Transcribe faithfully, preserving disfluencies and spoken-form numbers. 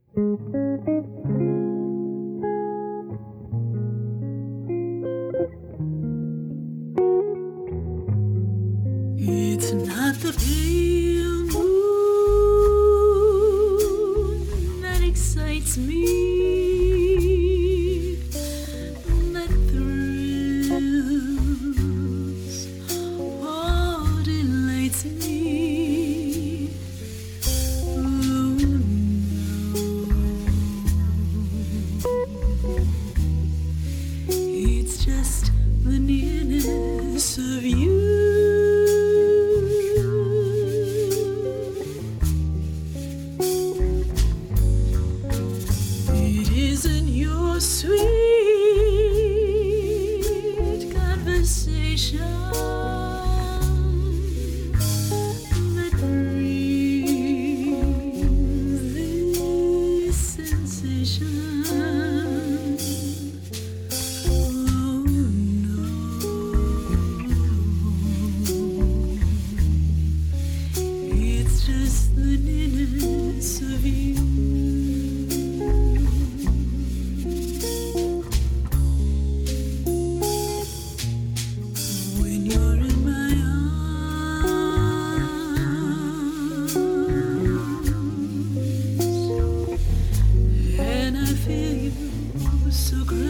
It's not the pale moon that excites me, that thrills or delights me. Oh no, it's just the nearness of you. Sweet conversation that brings this sensation. Oh no, it's just the nearness of you. So great.